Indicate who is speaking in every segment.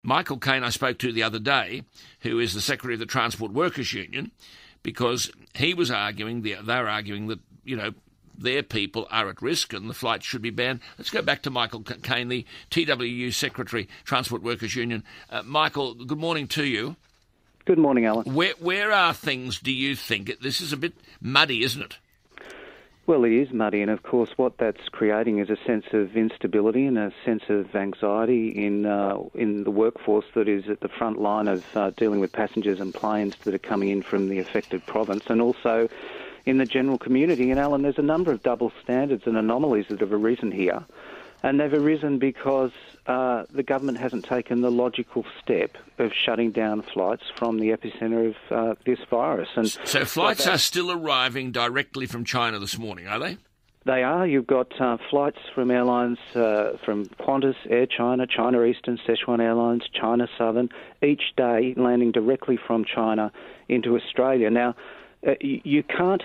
Speaker 1: Michael Caine I spoke to the other day, who is the Secretary of the Transport Workers Union, because he was arguing, they're arguing that, their people are at risk and the flights should be banned. Let's go back to Michael Caine, the TWU Secretary, Transport Workers Union. Michael, good morning to you.
Speaker 2: Good morning, Alan.
Speaker 1: Where are things, do you think? This is a bit muddy, isn't it?
Speaker 2: Well, it is muddy, and of course what that's creating is a sense of instability and a sense of anxiety in the workforce that is at the front line of dealing with passengers and planes that are coming in from the affected province, and also in the general community. And, Alan, there's a number of double standards and anomalies that have arisen here, and they've arisen because the government hasn't taken the logical step of shutting down flights from the epicentre of this virus. And
Speaker 1: so flights are still arriving directly from China this morning, are they?
Speaker 2: They are. You've got flights from airlines from Qantas, Air China, China Eastern, Sichuan Airlines, China Southern, each day landing directly from China into Australia. Now, you can't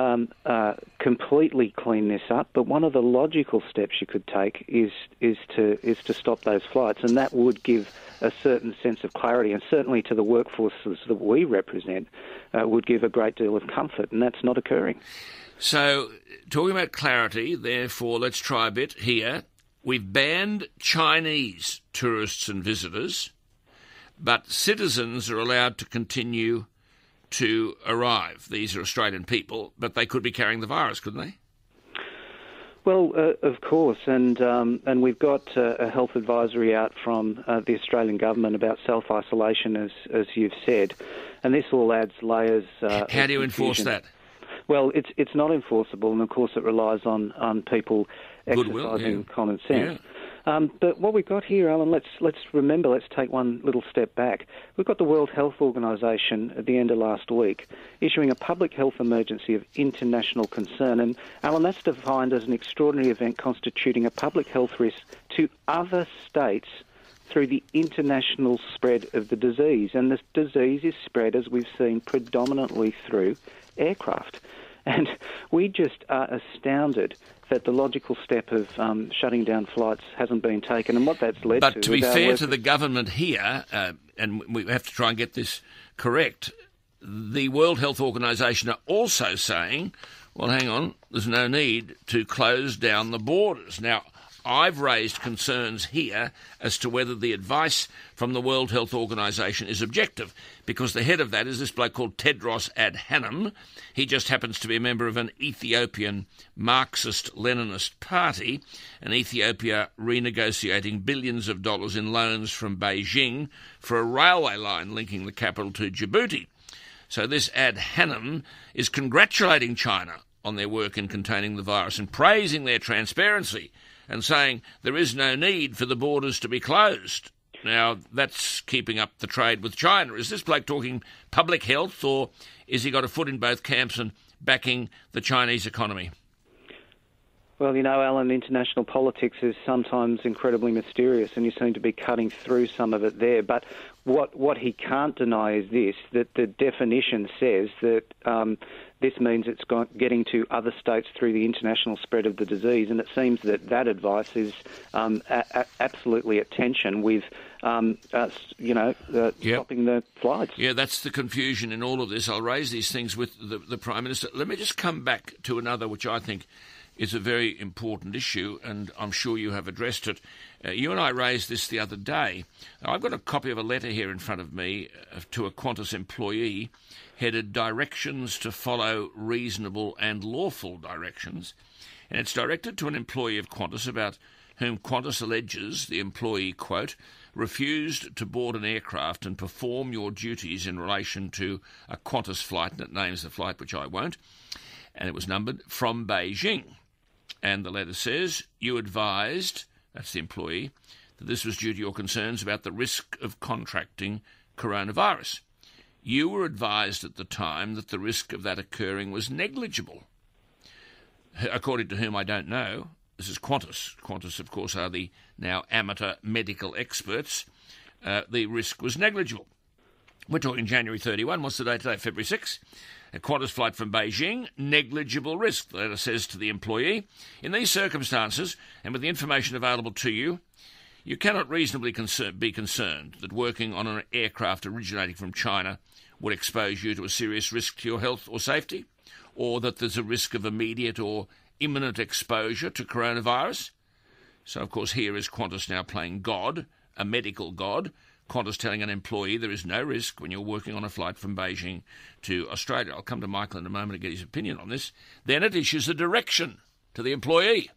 Speaker 2: completely clean this up, but one of the logical steps you could take is to stop those flights, and that would give a certain sense of clarity, and certainly to the workforces that we represent would give a great deal of comfort, and that's not occurring.
Speaker 1: So, talking about clarity, therefore, let's try a bit here. We've banned Chinese tourists and visitors, but citizens are allowed to continue to arrive. These are Australian people, but they could be carrying the virus, couldn't they?
Speaker 2: Well, of course, and we've got a health advisory out from the Australian government about self-isolation, as you've said, and this all adds layers.
Speaker 1: How do you enforce that?
Speaker 2: Well, it's not enforceable, and of course it relies on people exercising common sense.
Speaker 1: Yeah.
Speaker 2: But what we've got here, Alan, let's remember, let's take one little step back. We've got the World Health Organization at the end of last week issuing a public health emergency of international concern. And, Alan, that's defined as an extraordinary event constituting a public health risk to other states through the international spread of the disease. And this disease is spread, as we've seen, predominantly through aircraft. And we just are astounded that the logical step of shutting down flights hasn't been taken, and what that's led to...
Speaker 1: But to be fair to the government here, and we have to try and get this correct, the World Health Organization are also saying, well, hang on, there's no need to close down the borders. Now, I've raised concerns here as to whether the advice from the World Health Organization is objective, because the head of that is this bloke called Tedros Adhanom. He just happens to be a member of an Ethiopian Marxist-Leninist party, and Ethiopia renegotiating billions of dollars in loans from Beijing for a railway line linking the capital to Djibouti. So this Adhanom is congratulating China on their work in containing the virus and praising their transparency and saying there is no need for the borders to be closed. Now, that's keeping up the trade with China. Is this bloke talking public health, or is he got a foot in both camps and backing the Chinese economy?
Speaker 2: Well, Alan, international politics is sometimes incredibly mysterious, and you seem to be cutting through some of it there. But what he can't deny is this, that the definition says that this means it's getting to other states through the international spread of the disease, and it seems that advice is absolutely at tension with, stopping the flights.
Speaker 1: Yeah, that's the confusion in all of this. I'll raise these things with the Prime Minister. Let me just come back to another, which I think is a very important issue, and I'm sure you have addressed it. You and I raised this the other day. Now, I've got a copy of a letter here in front of me to a Qantas employee headed Directions to Follow Reasonable and Lawful Directions, and it's directed to an employee of Qantas about whom Qantas alleges the employee, quote, refused to board an aircraft and perform your duties in relation to a Qantas flight, and it names the flight, which I won't, and it was numbered, from Beijing. And the letter says, you advised, that's the employee, that this was due to your concerns about the risk of contracting coronavirus. You were advised at the time that the risk of that occurring was negligible. According to whom, I don't know. This is Qantas. Qantas, of course, are the now amateur medical experts. The risk was negligible. We're talking January 31. What's the date today? February 6. A Qantas flight from Beijing, negligible risk, the letter says to the employee. In these circumstances, and with the information available to you, You cannot reasonably be concerned that working on an aircraft originating from China would expose you to a serious risk to your health or safety, or that there's a risk of immediate or imminent exposure to coronavirus. So, of course, here is Qantas now playing God, a medical god. Qantas telling an employee there is no risk when you're working on a flight from Beijing to Australia. I'll come to Michael in a moment to get his opinion on this. Then it issues a direction to the employee.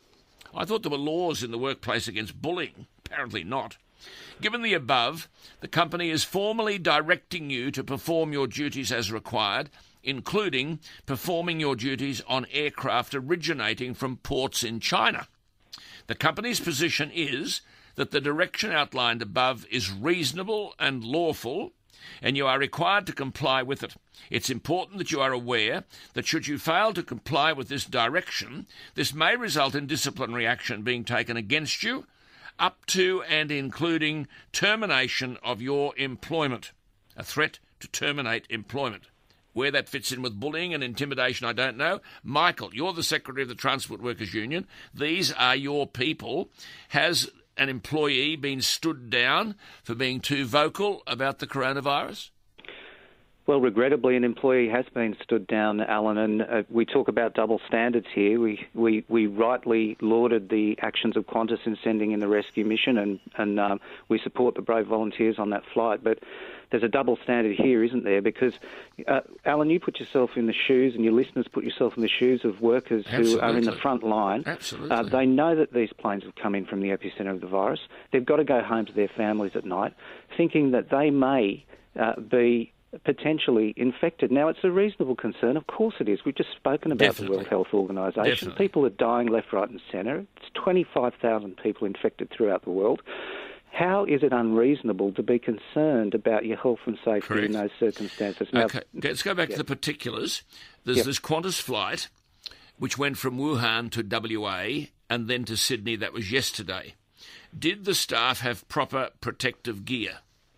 Speaker 1: I thought there were laws in the workplace against bullying. Apparently not. Given the above, the company is formally directing you to perform your duties as required, including performing your duties on aircraft originating from ports in China. The company's position is that the direction outlined above is reasonable and lawful, and you are required to comply with it. It's important that you are aware that should you fail to comply with this direction, this may result in disciplinary action being taken against you, up to and including termination of your employment. A threat to terminate employment. Where that fits in with bullying and intimidation, I don't know. Michael, you're the Secretary of the Transport Workers Union. These are your people. Has an employee been stood down for being too vocal about the coronavirus?
Speaker 2: Well, regrettably, an employee has been stood down, Alan, and we talk about double standards here. We rightly lauded the actions of Qantas in sending in the rescue mission, and we support the brave volunteers on that flight. But there's a double standard here, isn't there? Because, Alan, you put yourself in the shoes, and your listeners put yourself in the shoes of workers who are in the front line.
Speaker 1: Absolutely.
Speaker 2: They know that these planes have come in from the epicenter of the virus. They've got to go home to their families at night, thinking that they may be potentially infected. Now, it's a reasonable concern. Of course it is. We've just spoken about the World Health Organization. People are dying left, right and centre. It's 25,000 people infected throughout the world. How is it unreasonable to be concerned about your health and safety in those circumstances? Now,
Speaker 1: okay, let's go back to the particulars. There's this Qantas flight which went from Wuhan to WA and then to Sydney. That was yesterday. Did the staff have proper protective gear?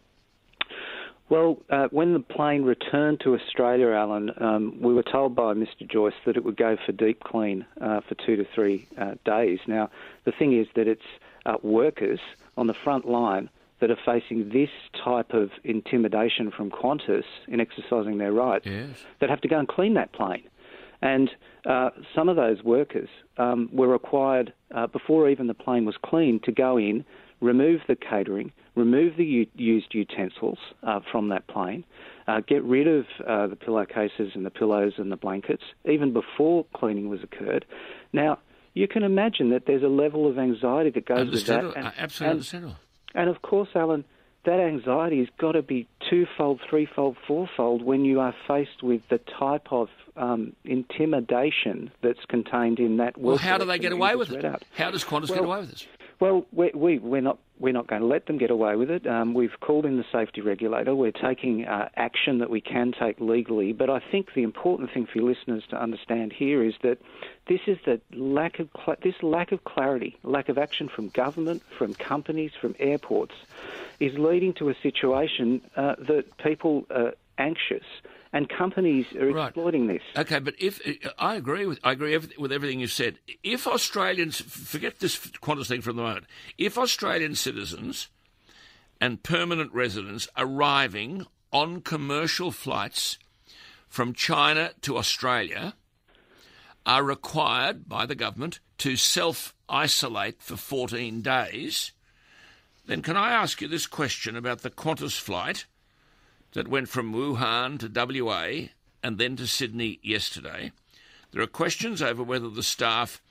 Speaker 2: Well, when the plane returned to Australia, Alan, we were told by Mr. Joyce that it would go for deep clean for 2 to 3 days. Now, the thing is that it's workers on the front line that are facing this type of intimidation from Qantas in exercising their rights that have to go and clean that plane. And some of those workers were required, before even the plane was cleaned, to go in, remove the catering, remove the used utensils from that plane, get rid of the pillowcases and the pillows and the blankets, even before cleaning was occurred. Now, you can imagine that there's a level of anxiety that goes with that.
Speaker 1: Absolutely understandable.
Speaker 2: And of course, Alan, that anxiety has got to be twofold, threefold, fourfold when you are faced with the type of intimidation that's contained in that work.
Speaker 1: Well, how do they get away with it? How does Qantas get away with this?
Speaker 2: Well, we're not going to let them get away with it. We've called in the safety regulator. We're taking action that we can take legally. But I think the important thing for your listeners to understand here is that this is the lack of clarity, lack of action from government, from companies, from airports, is leading to a situation that people are anxious. And companies are exploiting this.
Speaker 1: Okay, but I agree with everything you said. If Australians, forget this Qantas thing for the moment, if Australian citizens and permanent residents arriving on commercial flights from China to Australia are required by the government to self-isolate for 14 days, then can I ask you this question about the Qantas flight that went from Wuhan to WA and then to Sydney yesterday? There are questions over whether the staff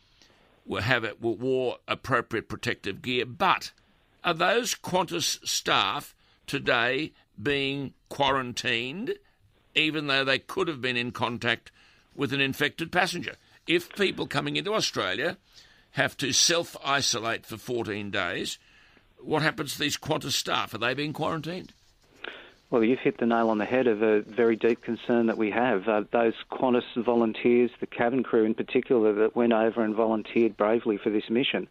Speaker 1: wore appropriate protective gear, but are those Qantas staff today being quarantined, even though they could have been in contact with an infected passenger? If people coming into Australia have to self-isolate for 14 days, what happens to these Qantas staff? Are they being quarantined?
Speaker 2: Well, you've hit the nail on the head of a very deep concern that we have. Those Qantas volunteers, the cabin crew in particular, that went over and volunteered bravely for this mission,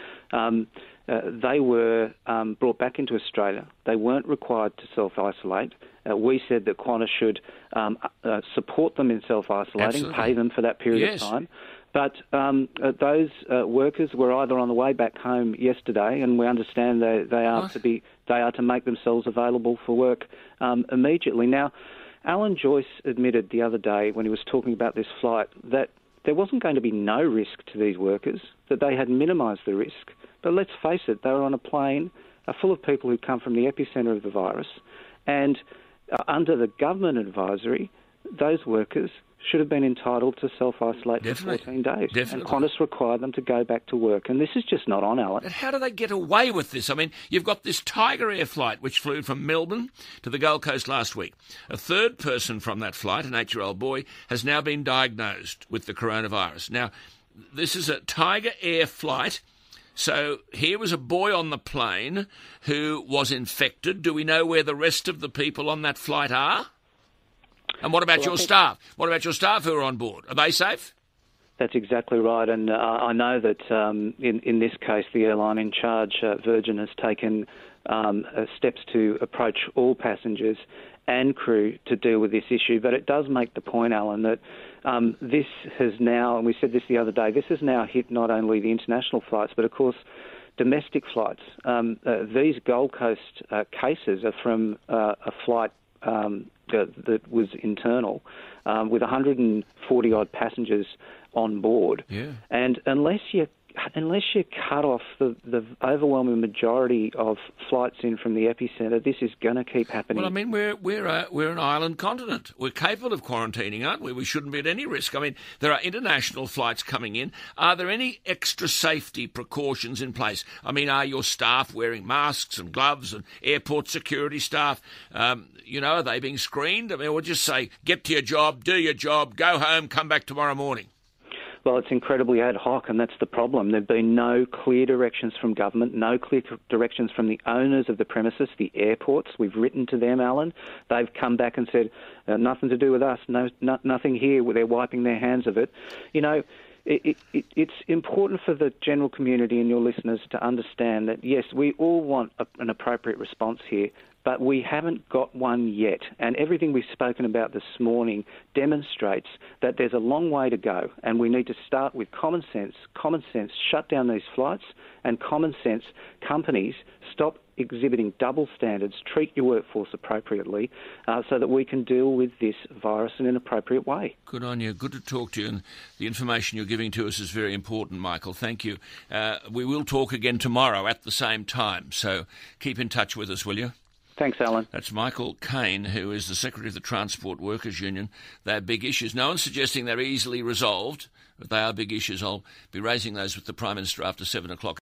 Speaker 2: they were brought back into Australia. They weren't required to self-isolate. We said that Qantas should support them in self-isolating, pay them for that period of time. But those workers were either on the way back home yesterday, and we understand they are to make themselves available for work immediately. Now, Alan Joyce admitted the other day when he was talking about this flight that there wasn't going to be no risk to these workers, that they had minimised the risk. But let's face it, they were on a plane full of people who come from the epicentre of the virus, and under the government advisory, those workers should have been entitled to self-isolate for 14 days.
Speaker 1: Definitely.
Speaker 2: And Qantas required them to go back to work. And this is just not on, Alan.
Speaker 1: But how do they get away with this? I mean, you've got this Tiger Air flight which flew from Melbourne to the Gold Coast last week. A third person from that flight, an 8-year-old boy, has now been diagnosed with the coronavirus. Now, this is a Tiger Air flight. So here was a boy on the plane who was infected. Do we know where the rest of the people on that flight are? And what about your staff? What about your staff who are on board? Are they safe?
Speaker 2: That's exactly right. And I know that in this case, the airline in charge, Virgin, has taken steps to approach all passengers and crew to deal with this issue. But it does make the point, Alan, that this has now, and we said this the other day, this has now hit not only the international flights, but of course domestic flights. These Gold Coast cases are from a flight that was internal, with 140-odd passengers on board. Yeah. And unless you cut off the overwhelming majority of flights in from the epicentre, this is going to keep happening.
Speaker 1: Well, I mean, we're an island continent. We're capable of quarantining, aren't we? We shouldn't be at any risk. I mean, there are international flights coming in. Are there any extra safety precautions in place? I mean, are your staff wearing masks and gloves, and airport security staff, are they being screened? I mean, we'll just say, get to your job, do your job, go home, come back tomorrow morning.
Speaker 2: Well, it's incredibly ad hoc, and that's the problem. There have been no clear directions from government, no clear directions from the owners of the premises, the airports. We've written to them, Alan. They've come back and said, nothing to do with us, nothing here. They're wiping their hands of it. You know, it's important for the general community and your listeners to understand that, yes, we all want an appropriate response here, but we haven't got one yet. And everything we've spoken about this morning demonstrates that there's a long way to go, and we need to start with common sense. Common sense, shut down these flights, and common sense, companies, stop exhibiting double standards, treat your workforce appropriately, so that we can deal with this virus in an appropriate way.
Speaker 1: Good on you. Good to talk to you, and the information you're giving to us is very important, Michael. Thank you. We will talk again tomorrow at the same time, so keep in touch with us, will you?
Speaker 2: Thanks, Alan.
Speaker 1: That's Michael Cain, who is the Secretary of the Transport Workers Union. They're big issues. No one's suggesting they're easily resolved, but they are big issues. I'll be raising those with the Prime Minister after 7 o'clock.